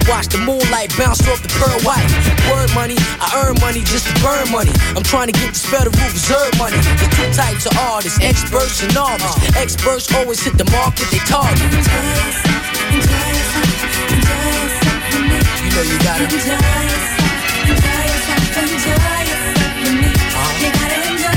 Watch the moonlight bounce off the pearl white. Word money, I earn money just to burn money. I'm trying to get this Federal Reserve money. There's two types of artists, experts and novice. Experts always hit the mark that they target. You know you gotta enjoy yourself, enjoy yourself with me. You gotta enjoy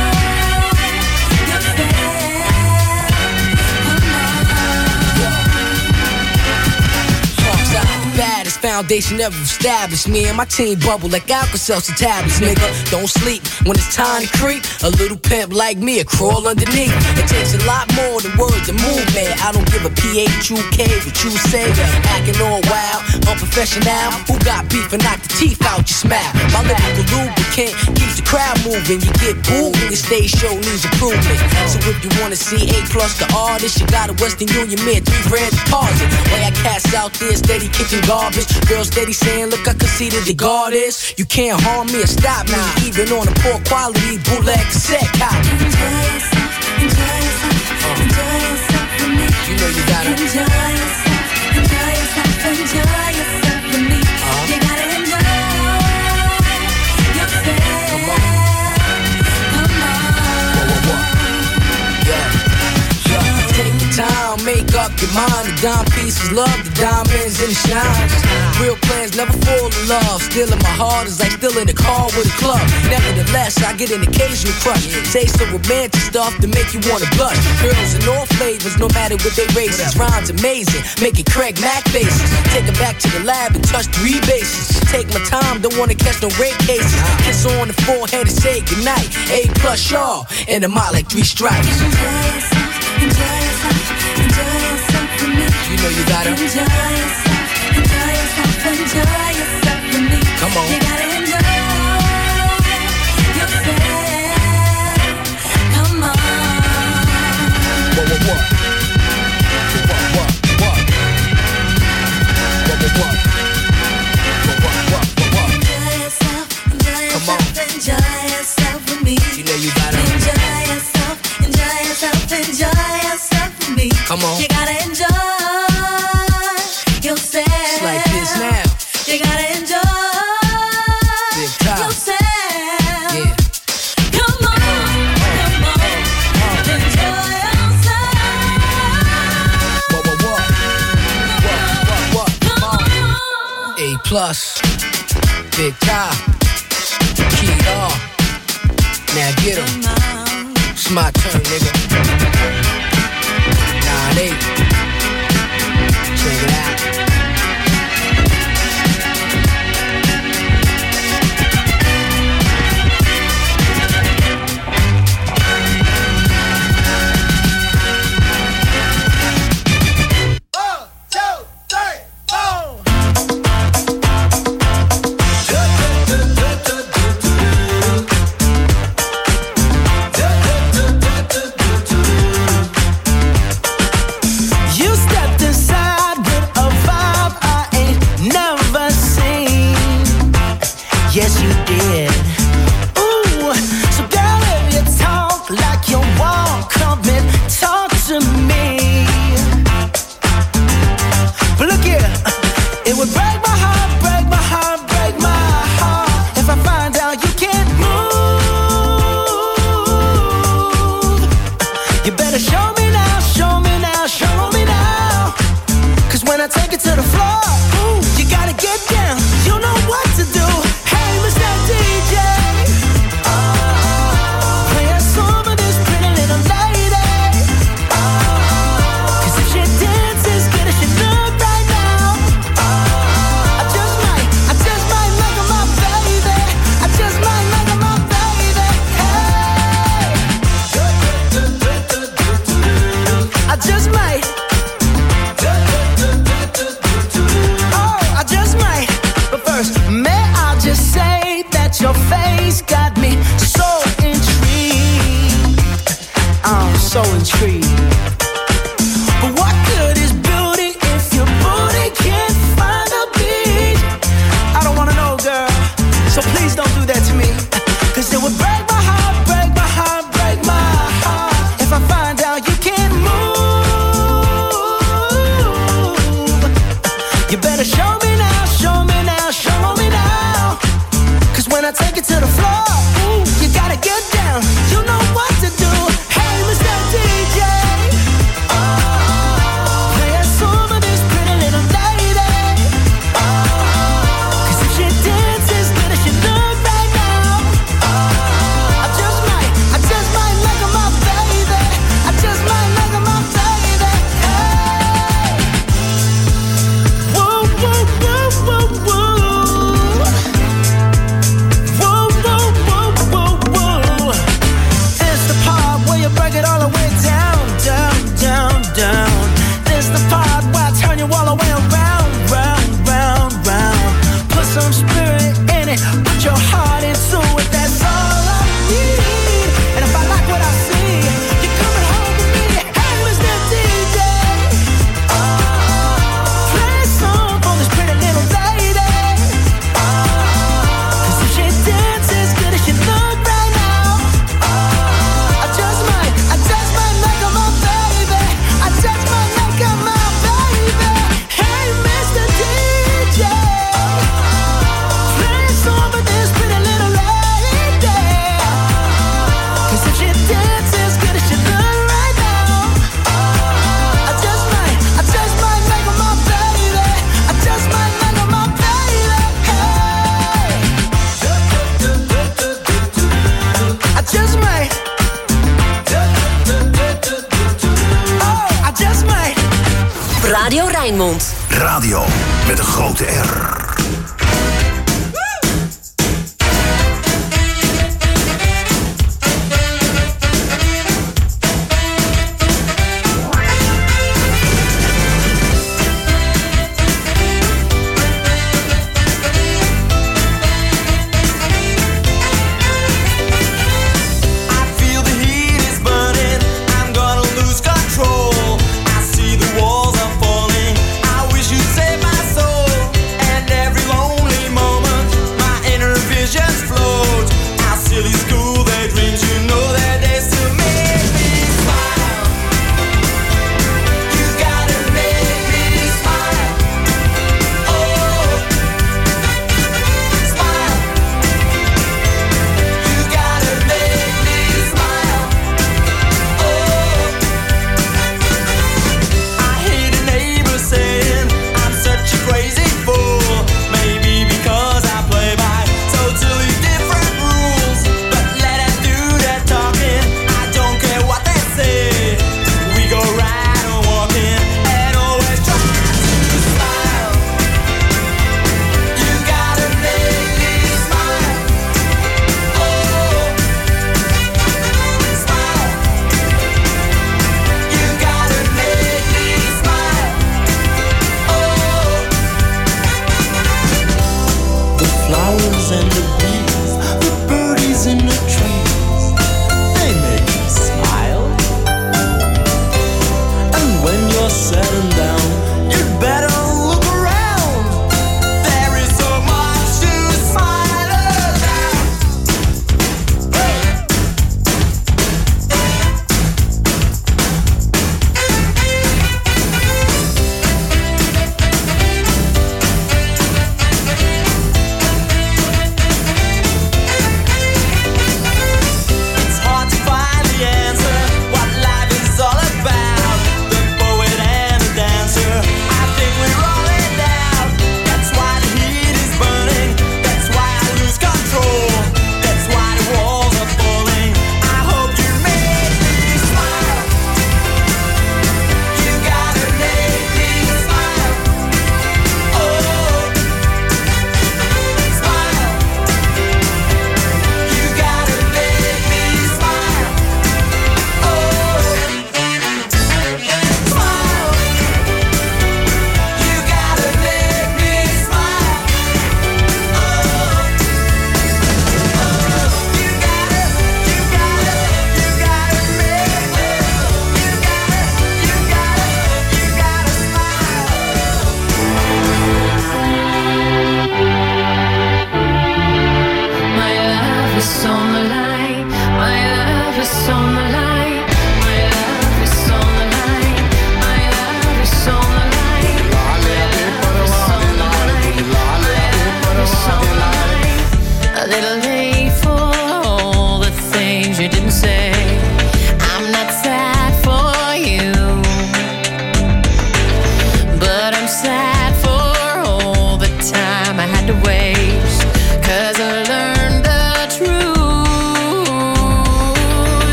baddest foundation ever established. Me and my team bubble like Alka-Seltzer tablets, nigga. Don't sleep when it's time to creep. A little pimp like me, a crawl underneath. It takes a lot more than words to move, man. I don't give a PHUK what you say. Acting all wild, unprofessional. Who got beef and knock the teeth out your smile? My lyrical lubricant keeps the crowd moving. You get booed when your stage show needs improvement. So if you wanna see A+ the artist, you got a Western Union Mint, $3 deposit. Way I cast out there, steady kicking garbage. Girls steady saying, look, I can see that the guard is. You can't harm me or stop me, even on a poor quality bootleg cassette copy. Enjoy yourself, enjoy yourself, enjoy yourself with me. You know you gotta enjoy yourself, enjoy yourself, enjoy yourself with me. You gotta enjoy yourself. Come on. Take the time, make up your mind. The dime pieces, love the diamonds and the shines. Real plans never fall in love. Still in my heart is like still in the car with a club. Nevertheless, I get an occasional crush. Say some romantic stuff to make you wanna blush. Girls in all flavors, no matter what they races. Rhymes amazing, making Craig Mack faces. Take it back to the lab and touch 3 bases. Take my time, don't wanna catch no rape cases. Kiss on the forehead and say goodnight. A+ y'all, and I'm out like 3 stripes. Enjoy yourself, enjoy yourself with me. You know you gotta enjoy yourself, enjoy yourself, enjoy yourself with me. Come on. You gotta enjoy yourself. Come on. What? What? Enjoy yourself, enjoy yourself, enjoy yourself with me. You know you gotta enjoy yourself, enjoy yourself, enjoy yourself with me. Come on. You gotta enjoy yourself. It's like this now. You gotta enjoy yourself. Yeah. Come on, come on. Enjoy yourself. What? Come on. A+, Big Ty, Key R. Now get 'em. It's my turn, nigga. 9-8. Check it out. You stepped inside with a vibe. avond. Radio met een grote R.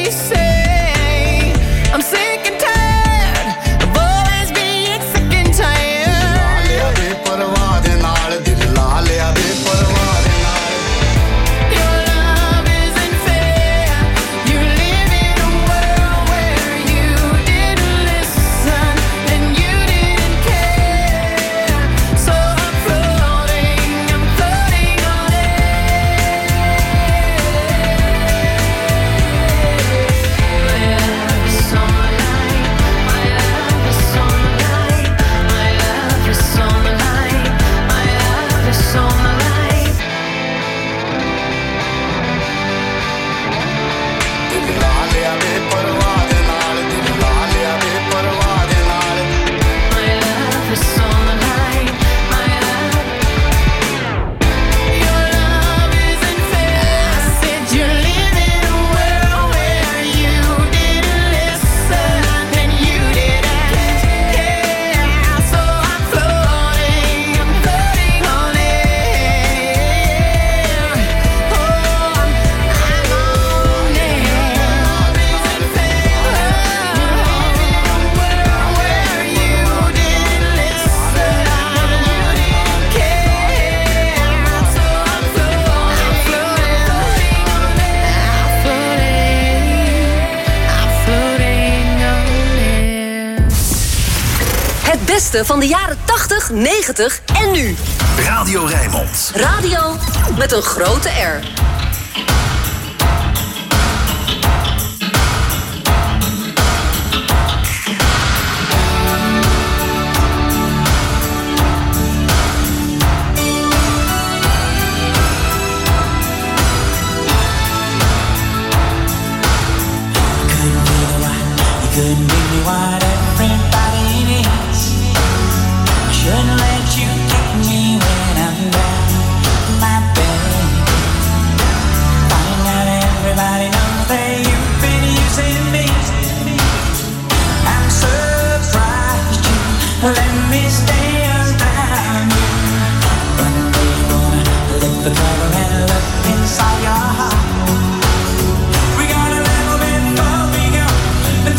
sick and tired of always being sick and tired. beste van de jaren 80, 90 en nu. Radio Rijnmond. Radio met een grote R. Couldn't give me what everybody needs. I shouldn't let you kick me when I'm down my bed. Find out everybody knows that you've been using me. I'm surprised you let me stay around you. But they wanna lift the cover and look inside your heart. We got a little bit before we go. But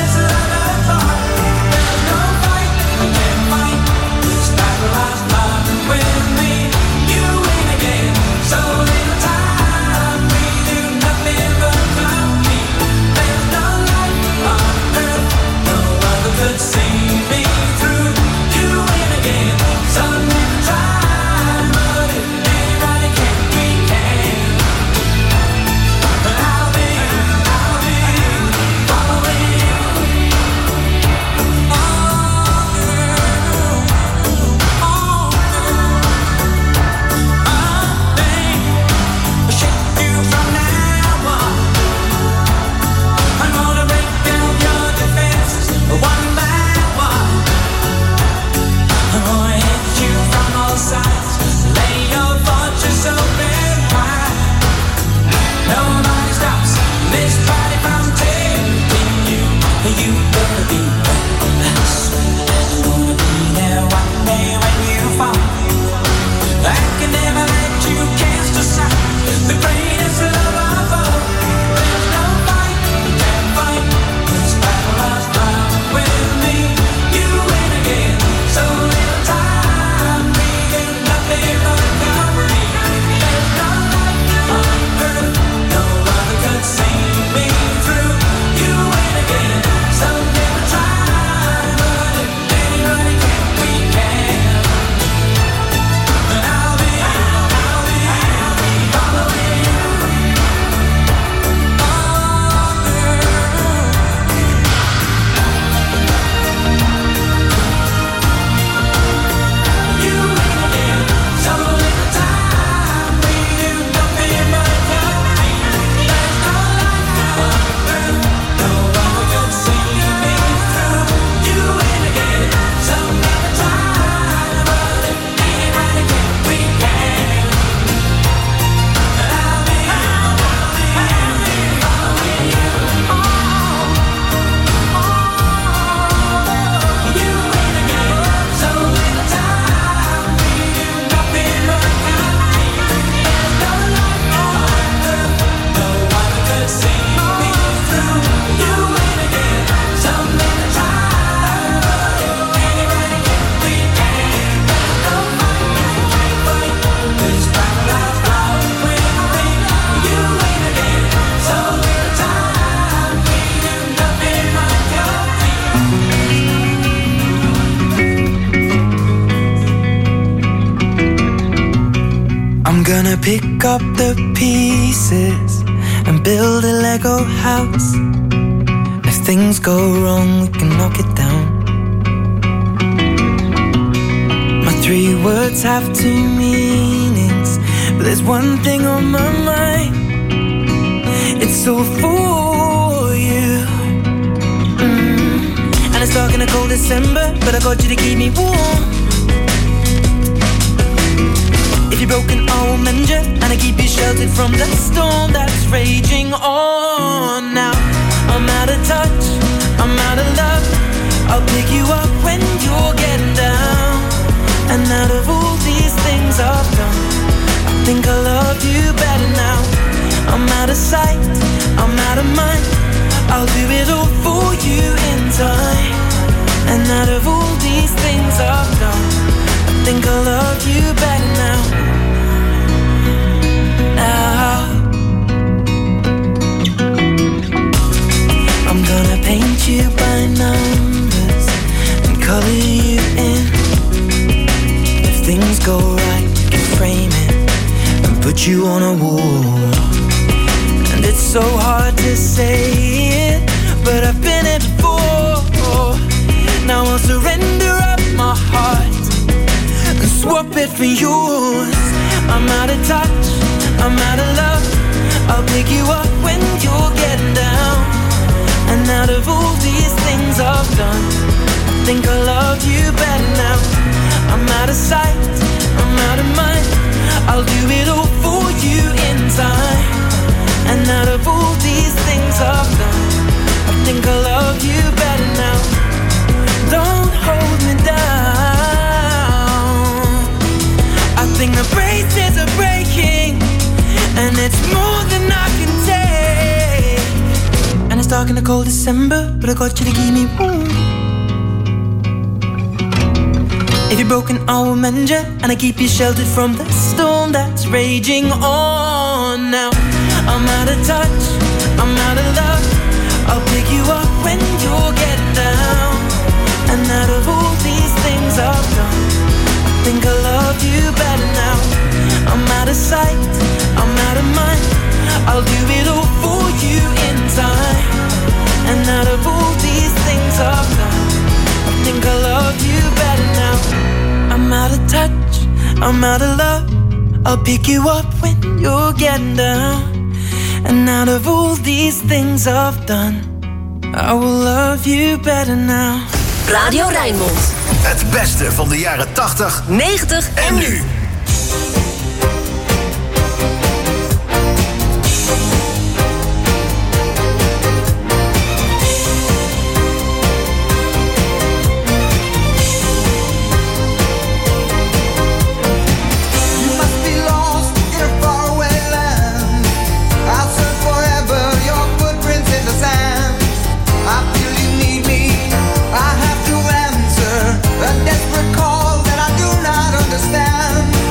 pick up the pieces and build a Lego house. If things go wrong, we can knock it down. My 3 words have 2 meanings, but there's one thing on my mind. It's all for you. And it's dark in a cold December, but I got you to keep me warm. If you're broken, I will mend you, and I keep you sheltered from the storm that's raging on. Now I'm out of touch, I'm out of love. I'll pick you up when you're getting down. And out of all these things I've done, I think I love you better now. I'm out of sight, I'm out of mind. I'll do it all for you in time. And out of all these things I've done, I think I love you better now. I'm gonna paint you by numbers and color you things go right, we can frame it and put you on a wall. And it's so hard to say it, but I've been it before. Now I'll surrender up my heart and swap it for yours. I'm out of touch, I'm out of love. I'll pick you up when you're getting down. And out of all these things I've done, I think I love you better now. I'm out of sight, I'm out of mind. I'll do it all for you in time. And out of all these things I've done, I think I love you better now. Don't hold me down. I think the braces are breaking, and it's more than I can take. And it's dark in the cold December, but I got you to keep me warm. If you're broken, I will mend you, and I keep you sheltered from the storm that's raging on. Now I'm out of touch, I'm out of love. I'll pick you up when you're getting down. And out of all these things I've done, I think I love you better now. I'm out of sight, I'm out of mind. I'll do it all for you in time. And out of all these things I've done, I think I love you better now. I'm out of touch, I'm out of love. I'll pick you up when you're getting down. And out of all these things I've done, I will love you better now. Radio Rijnmond. Het beste van de jaren 80, 90 en nu. A desperate call that I do not understand.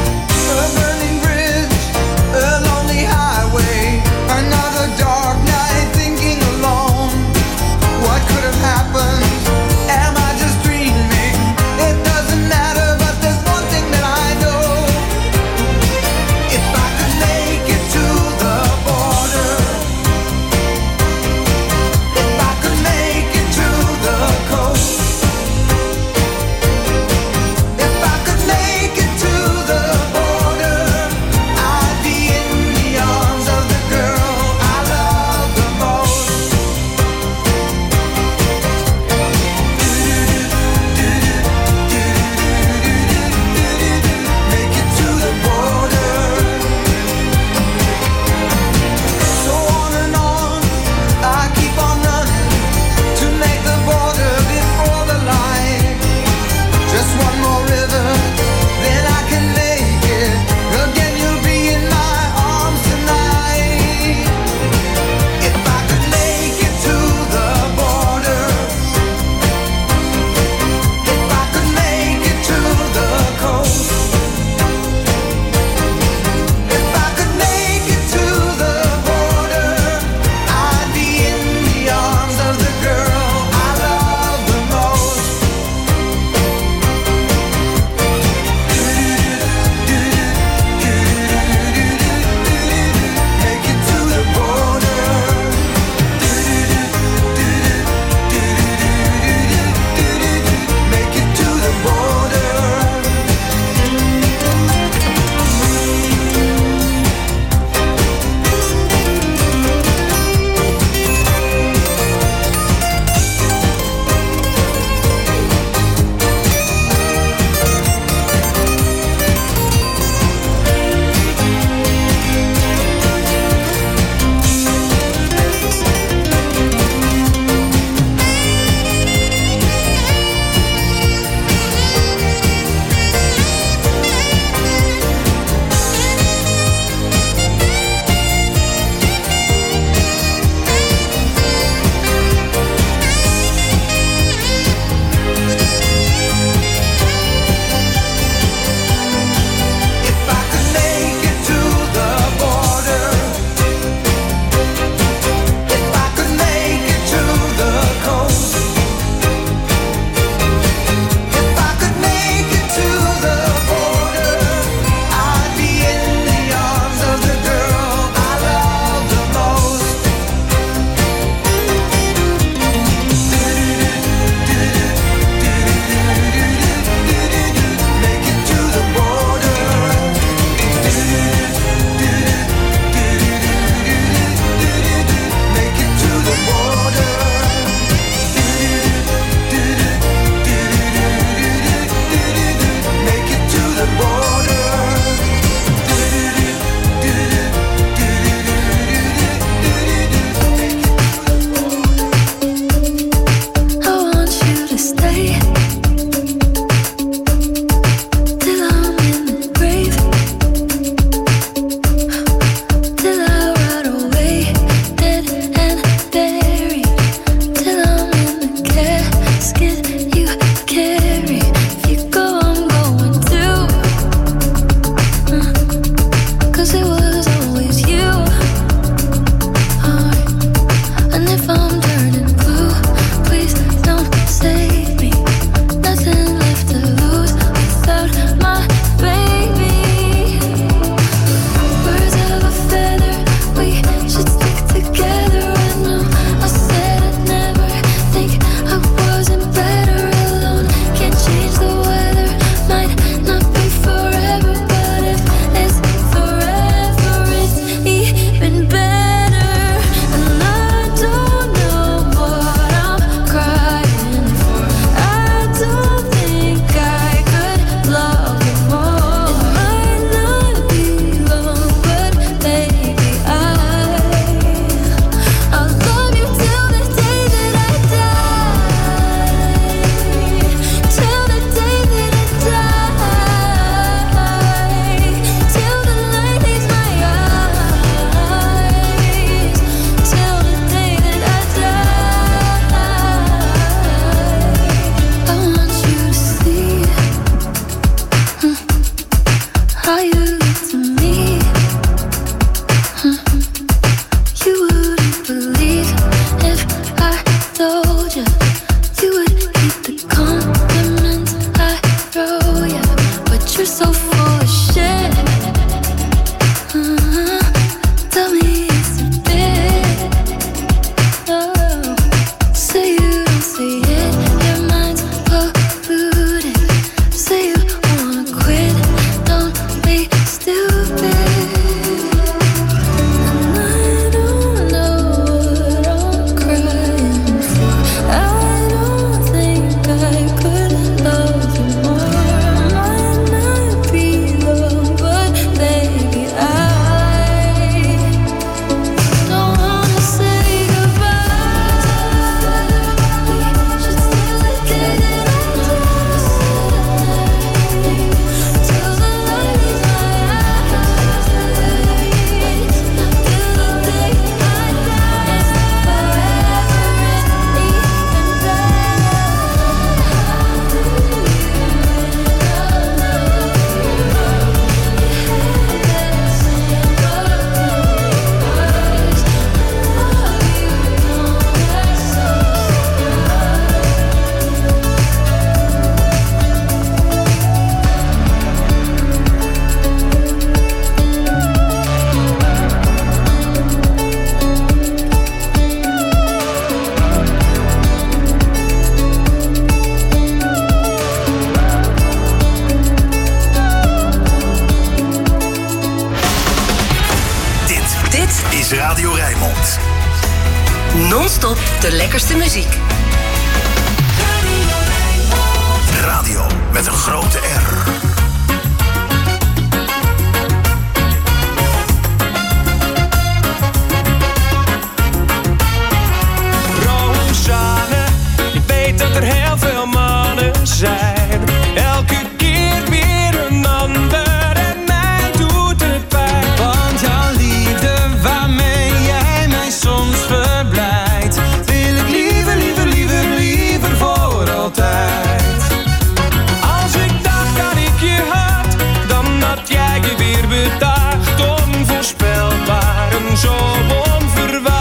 Radio Rijnmond. Non-stop de lekkerste muziek. Radio met een grote R. Rosanne, ik weet dat er heel veel mannen zijn. Elke keer weer een ander en mij doet het pijn. Want jouw liefde waarmee jij mij soms verblijdt, wil ik liever, liever, liever, liever voor altijd. Als ik dacht dat ik je had, dan had jij je weer bedacht. Onvoorspelbaar en zo onverwacht.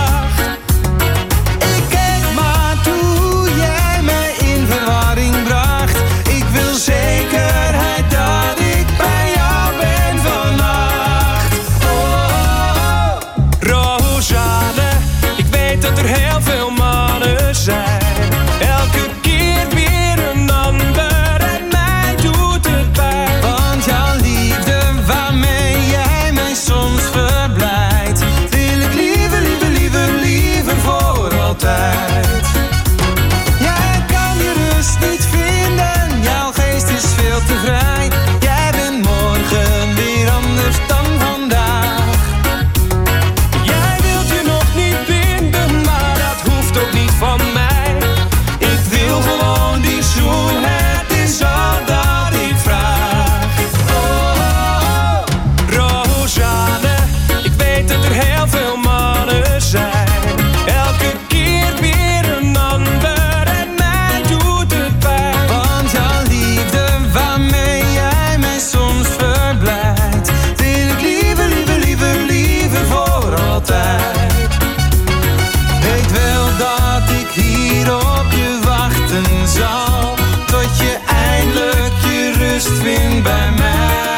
Ik keek maar toe jij mij in verwarring bracht. Ik wil zekerheid dat ik bij jou ben vannacht. Oh, Rosanne, ik weet dat er heel veel mannen zijn. Elke keer weer een ander en mij doet het pijn. Want jouw liefde waarmee jij mij soms verblijdt, wil ik liever, liever, liever, liever voor altijd. Jij kan je rust niet vinden, jouw geest is veel te vrij. Jij bent morgen weer anders dan vandaag. Jij wilt je nog niet binden, maar dat hoeft ook niet van mij. Ik wil gewoon die zoen, het is al dat ik vraag. Oh, Rosanne, ik weet dat er heel veel mannen zijn. Elke keer weer een ander en mij doet het pijn. Want jouw liefde waarmee jij mij soms verblijdt, wil ik liever, liever, liever, liever voor altijd. Weet wel dat ik hier op je wachten zal, tot je eindelijk je rust vindt bij mij.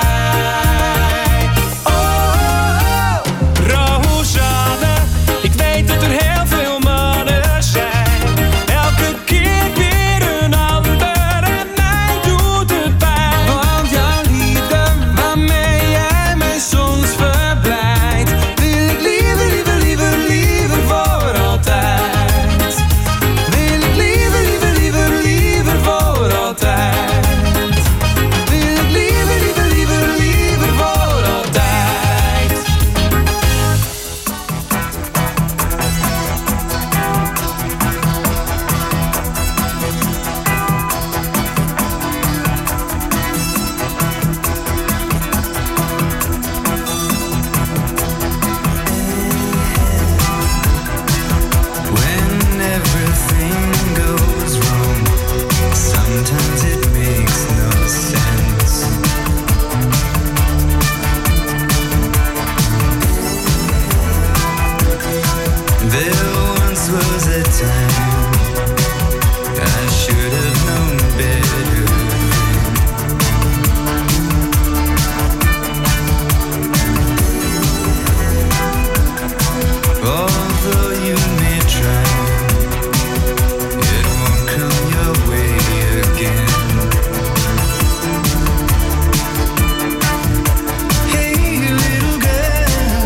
Oh, Rosanne, ik weet dat er heel veel mannen zijn. Elke keer weer een ander en mij doet het pijn. Want jouw liefde waarmee jij mij soms verblijdt, wil ik liever, liever, liever, liever voor altijd. Wil ik liever, liever, liever, liever voor altijd. Wil ik liever, liever, liever, liever voor altijd. When everything goes wrong, sometimes it makes no sense. There once was a time I should have known better then. Although you may try, it won't come your way again. Hey, little girl,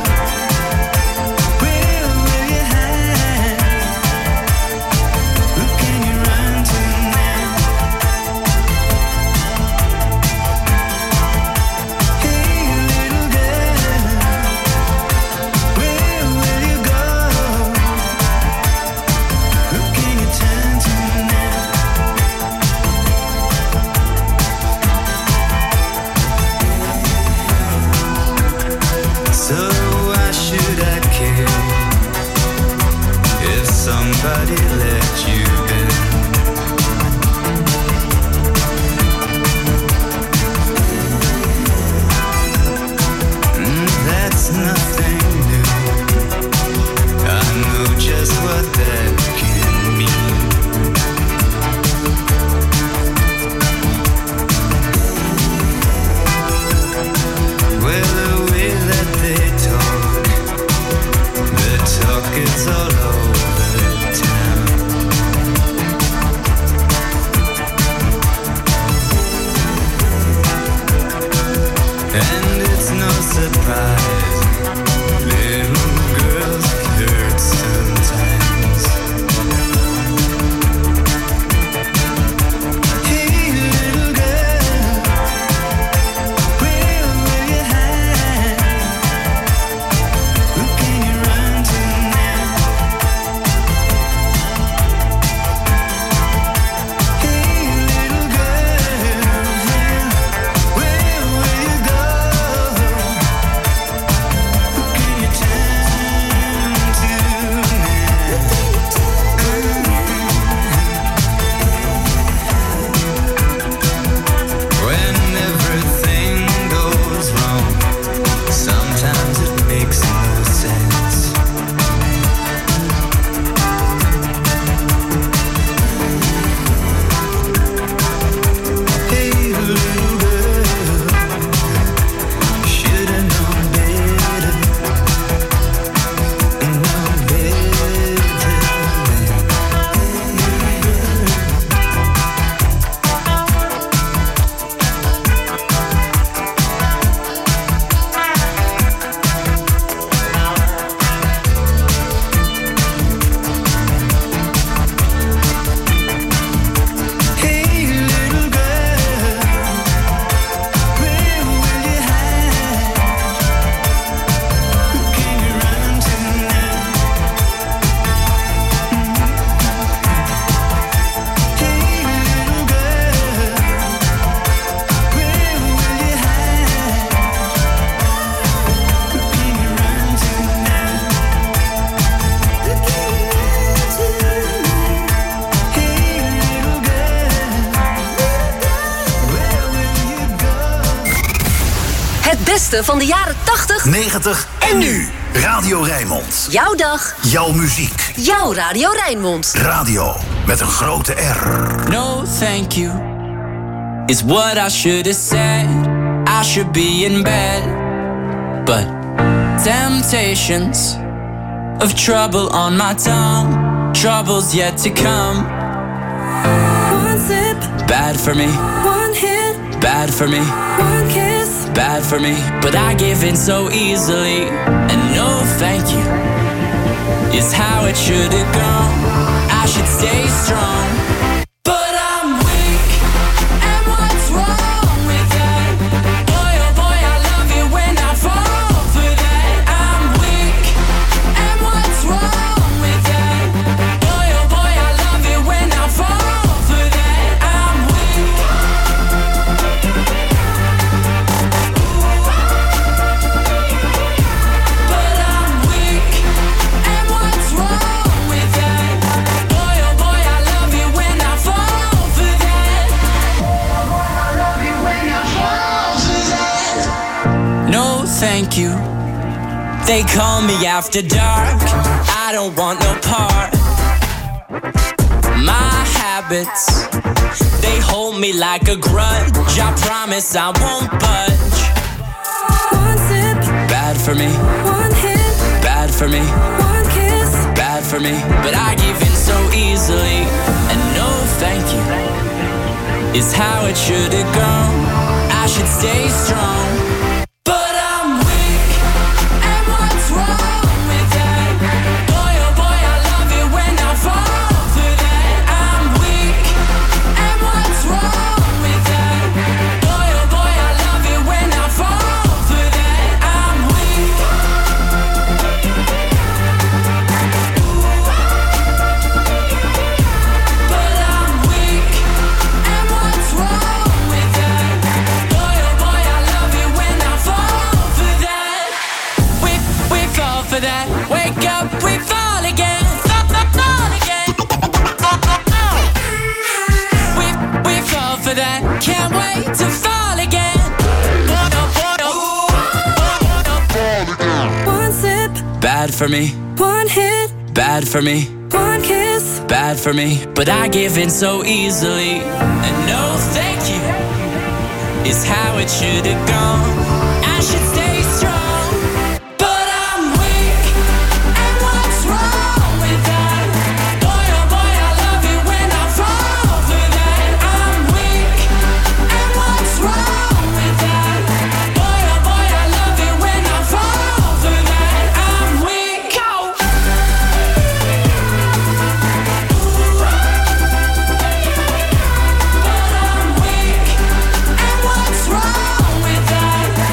where will you hide? Who can you run to now? Hey, little girl, where will you go? Who can you turn to now? So why should I care if somebody let you in? That's nothing new. I know just what that can mean. Well, the way that they talk, the talk is all over town. Het beste van de jaren 80, 90 en nu. Radio Rijnmond. Jouw dag, Jouw muziek. jouw Radio Rijnmond. Radio met een grote R. No, thank you is what I should have said. I should be in bed, but temptations of trouble on my tongue. Trouble's yet to come. One sip, Bad for me, one hit, bad for me, one kiss. bad for me. But I give in so easily, and no thank you is how it should have gone. I should stay strong, but I'm weak, and what's wrong with that? Boy, oh boy, I love it when I fall for that. I'm weak, and what's wrong with that? Boy, oh boy, I love it when I fall for that. I'm weak. But I'm weak, and what's wrong with that? Boy, oh boy, I love it when I fall for that. No, thank you. They call me after dark. I don't want no part. My habits, they hold me like a grudge. I promise I won't budge. One sip, Bad for me, one hit, bad for me, one kiss. bad for me. But I give in so easily, and no thank you is how it should have gone. I should stay strong, but I'm weak, and what's wrong with that? Boy, oh boy, I love it when I fall for that. I'm weak, and what's wrong with that? Boy, oh boy, I love it when I fall for that. I'm weak. But I'm weak, and what's wrong with that? Boy, oh boy, I love it when I fall for that. We fall for that. Wake up, we fall again. Fall again. We fall for that. Can't wait to fall again. One sip, Bad for me, one hit, bad for me, one kiss. bad for me. But I give in so easily, and no thank you is how it should have gone. I should stay strong, but I'm weak, and what's wrong with that? Boy, oh boy, I love it when I fall for that. I'm weak, and what's wrong with that? Boy, oh boy, I love it when I fall for that. I'm weak. But I'm weak, and what's wrong with that?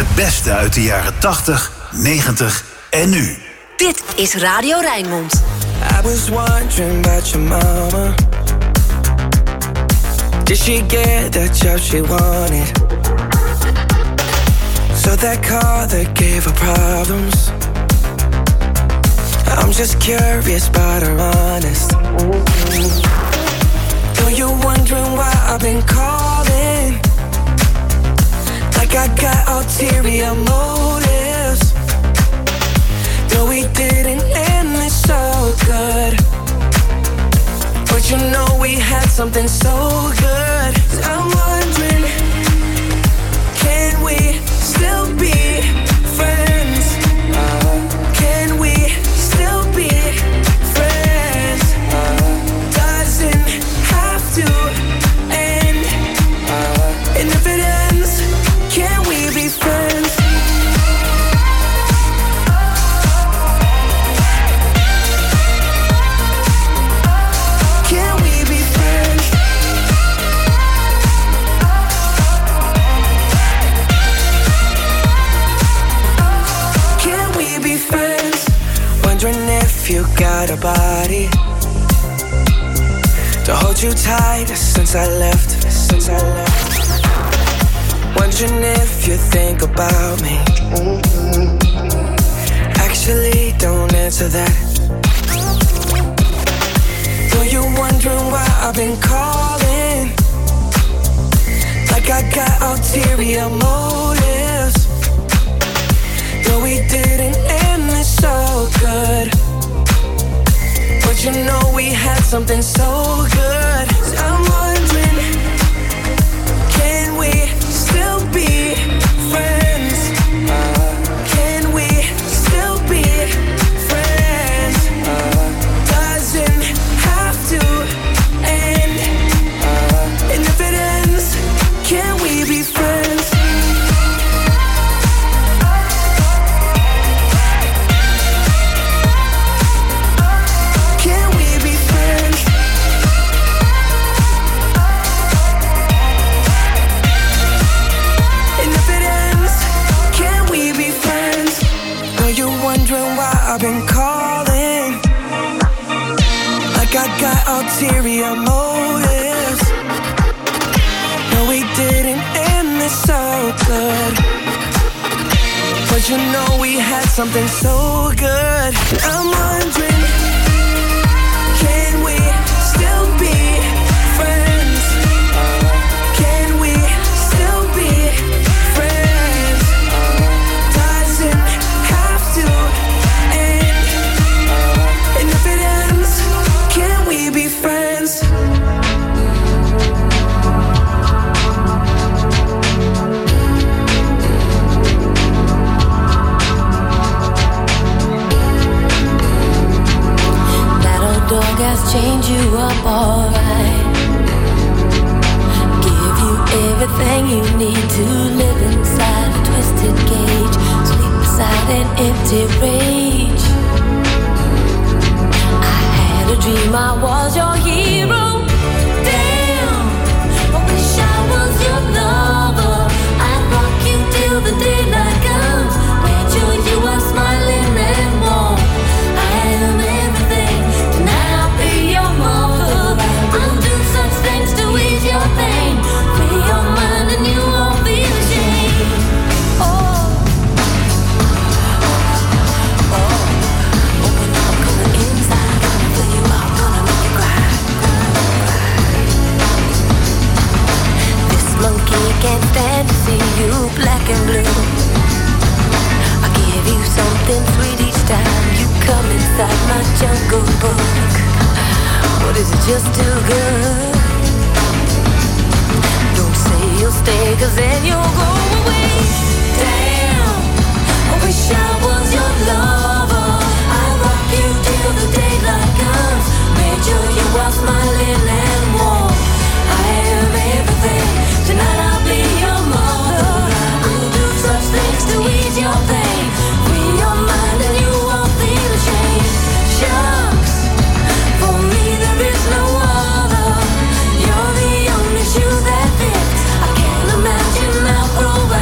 Het beste uit de jaren 80, 90 en nu. Dit is Radio Rijnmond. I was wondering about your mama. Did she get the job she wanted? So that car that gave her problems. I'm just curious about her honest. Though you're wondering why I've been calling, like I got ulterior motives. Though we didn't end this so good, but you know we had something so good. I'm wondering, can we still be friends? Can we still be friends? Doesn't have to end. And if it ends, can we be friends? Can we be friends? Can we be friends? Wondering if you got a body to hold you tight since I left. Wondering if you think about me. Actually, don't answer that. Though you're wondering why I've been calling, like I got ulterior motives. Though we didn't end this so good, but you know we had something so good. I'm wondering, can we still be friends? Can we still be friends? Doesn't have to end. And if it ends, can we be friends? Can we be friends? And if it ends, can we be friends? Are you wondering why I've been calling, like I got ulterior motives? No, we didn't end this so good, but you know we had something so good. I'm wondering, can we still be friends? Can we still be friends? Doesn't have to end. And if it ends, can we be friends? That old dog has chained you up alright. Give you everything you need to live inside a twisted cage. Sleep beside an empty rage. I had a dream I was your hero. Damn, I wish I was your lover. I'd rock you till the daylight comes. Made sure you are smiling and warm. I am everything. Tonight I'll be your mother. I'll do such things to ease your pain. Free your mind and you won't feel ashamed. Oh, open up, coming inside, gonna fill you up, gonna make you cry. This monkey can't stand to see you black and blue. I give you something sweet each time you come inside my jungle book. What is it, just too good? Don't say you'll stay, 'cause then you'll go away. Damn, I wish I was your lover. I'll rock you till the daylight comes. Made sure you are smiling and warm. I am everything. Tonight I'll be your mother. I'll do such things to ease your pain. Free your mind and you won't feel ashamed. Shucks, for me there is no other. You're the only shoe that fits. I can't imagine outgrowing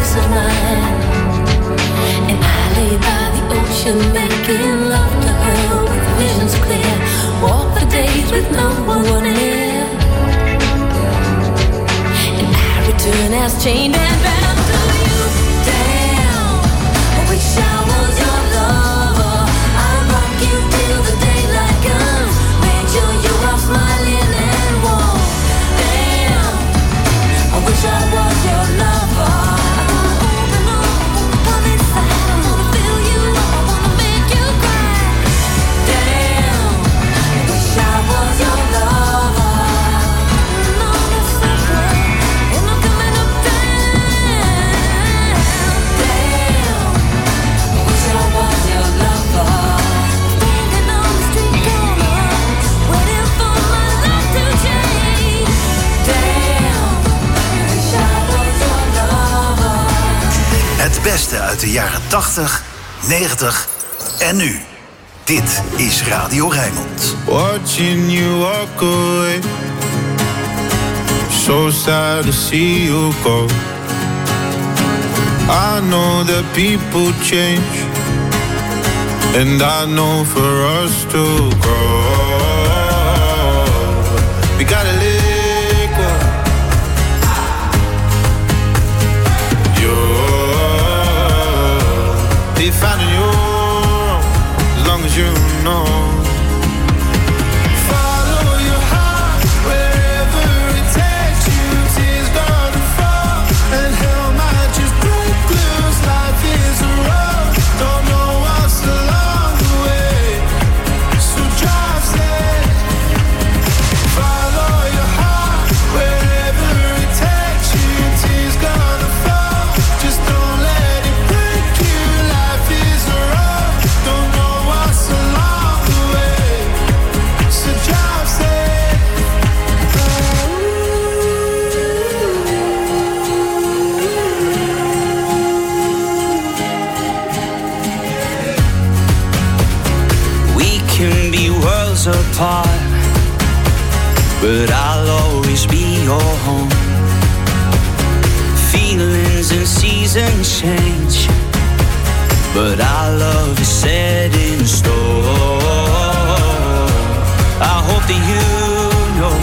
peace of mind. And I lay by the ocean making love to her with visions clear. Walk for days with no one near. And I return as chained and bound to you. Damn, I wish I was your lover. I'd rock you till the daylight comes. Make sure you are smiling and warm. Damn, I wish I was your lover. I wanna open up on inside. I wanna feel you. I wanna make you cry. Damn, I wish I was your lover. No, that's not right. And I'm coming up down. Damn, I wish I was your lover. Standing on the street corner, waiting for my life to change. Damn, I wish I was your lover. Het beste uit de jaren 80, 90 en nu. Dit is Radio Rijnmond. Watching you walk away, so sad to see you go. I know that people change, and I know for us to grow, we gotta let go. You're finding your own, as long as you know. Follow your heart wherever it takes you. Tears gonna fall and hell might just break loose. Life is a road, don't know what's along the way, so drive safe. Follow your heart wherever it takes you. Tears gonna fall, just don't let it break you. Life is a road, don't know what's along the way, so drive safe. We can be worlds apart, but I'll always be your home. Feelings and seasons change, but our love is set in stone. I hope that you know,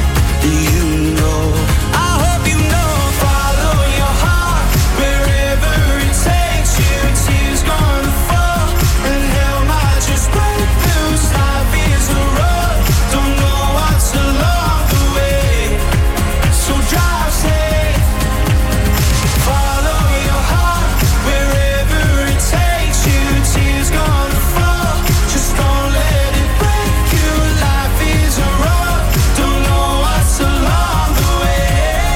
I hope you know. Follow your heart wherever it takes you. Tears gonna fall and hell might just break loose. Life is a road, don't know what's along the way, so drive safe. Follow your heart wherever it takes you. Tears gonna fall, just don't let it break you. Life is a road, don't know what's along the way.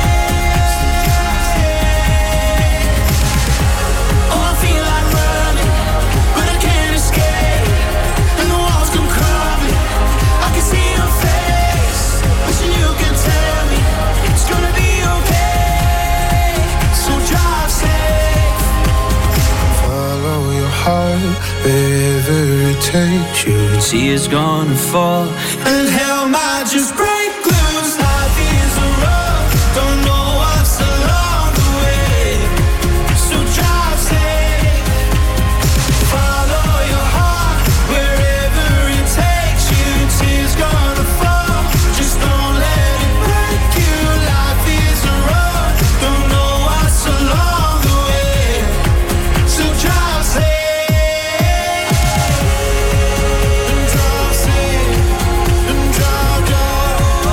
Oh, I feel like running, but I can't escape, and the walls come crumbling. I can see your face, wishing you can tell me it's gonna be okay, so drive safe. Follow your heart wherever it takes you. Tears gonna fall and hell might just break loose. Life is a road, don't know what's along the way, so drive safe. Follow your heart wherever it takes you. Tears gonna fall, just don't let it break you. Life is a road, don't know what's along the way, so drive safe. And drive safe, and drive, drive.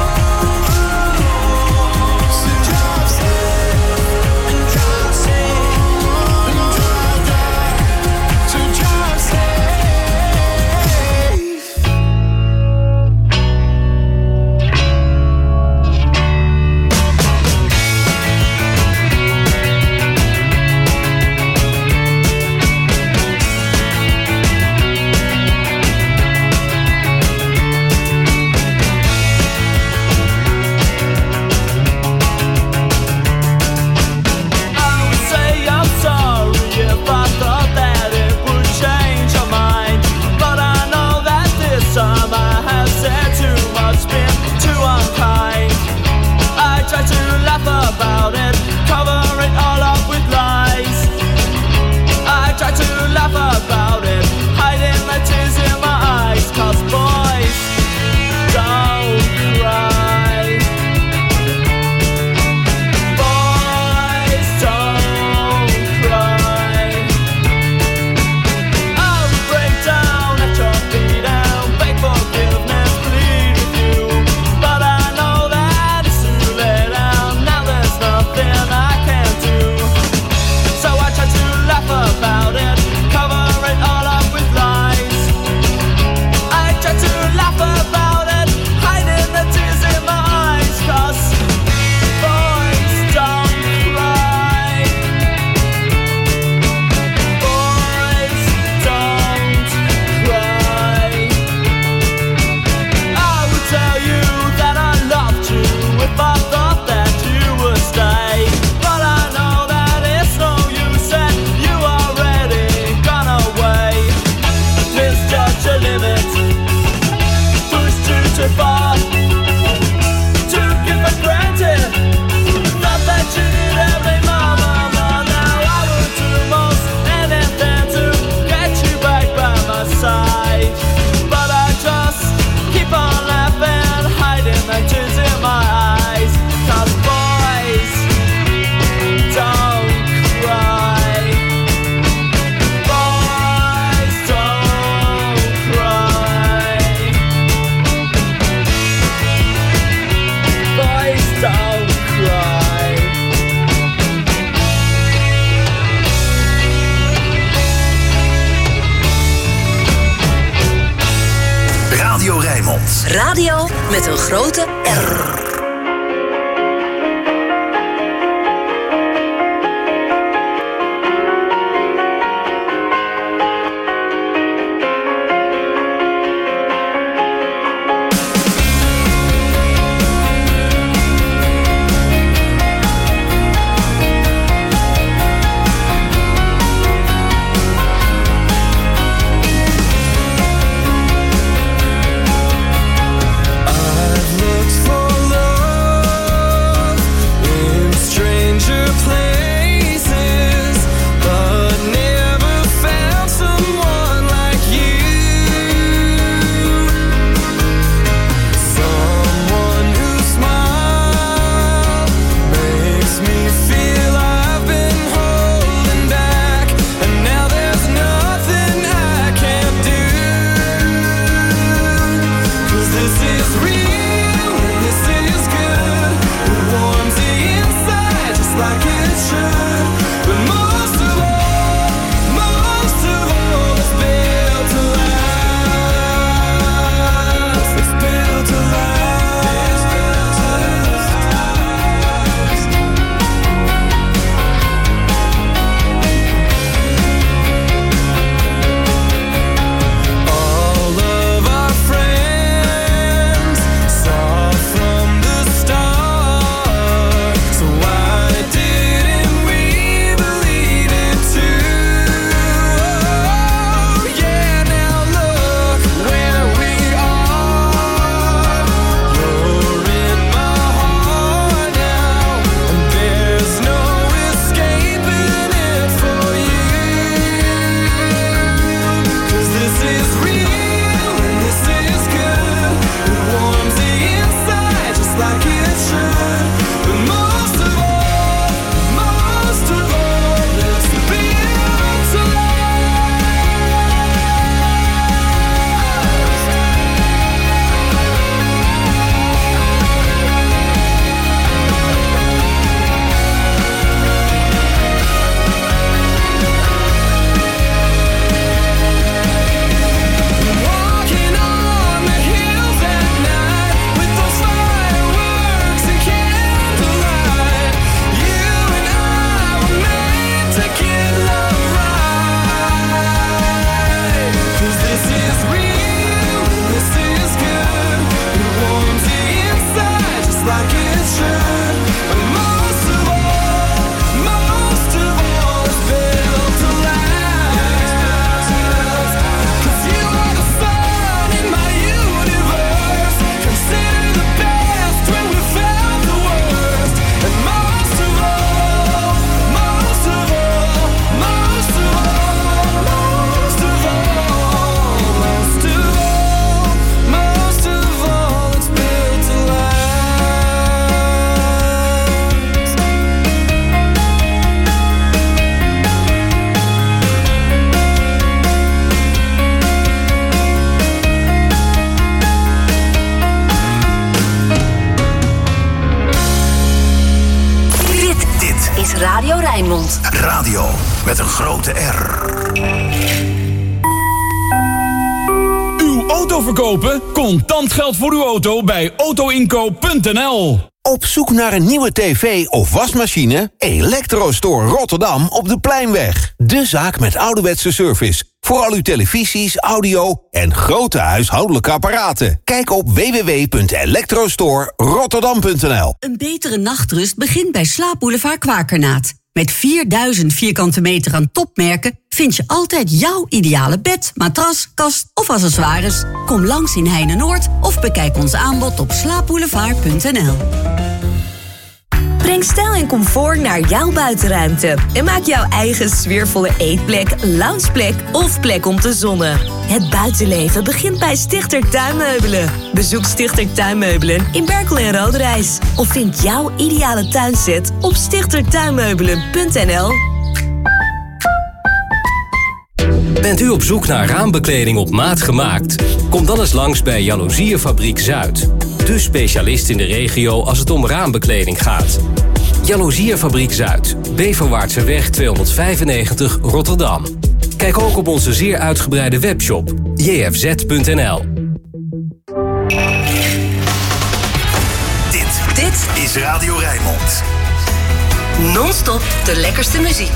Radio met een grote R. Radio Rijnmond. Radio met een grote R. Uw auto verkopen? Contant geld voor uw auto bij autoinkoop.nl. Op zoek naar een nieuwe tv of wasmachine? Electrostore Rotterdam op de Pleinweg. De zaak met ouderwetse service. Voor al uw televisies, audio en grote huishoudelijke apparaten. Kijk op www.electrostorerotterdam.nl. Een betere nachtrust begint bij Slaapboulevard Kwakernaat. Met 4000 vierkante meter aan topmerken vind je altijd jouw ideale bed, matras, kast of accessoires. Kom langs in Heine-Noord of bekijk ons aanbod op slaapboulevard.nl. Breng stijl en comfort naar jouw buitenruimte. En maak jouw eigen sfeervolle eetplek, loungeplek of plek om te zonnen. Het buitenleven begint bij Stichter Tuinmeubelen. Bezoek Stichter Tuinmeubelen in Berkel en Roderijs. Of vind jouw ideale tuinset op stichtertuinmeubelen.nl. Bent u op zoek naar raambekleding op maat gemaakt? Kom dan eens langs bij Jaloeziefabriek Zuid. De specialist in de regio als het om raambekleding gaat. Jaloeziefabriek Zuid, Beverwaartseweg 295 Rotterdam. Kijk ook op onze zeer uitgebreide webshop jfz.nl. Radio Rijnmond. Non-stop de lekkerste muziek.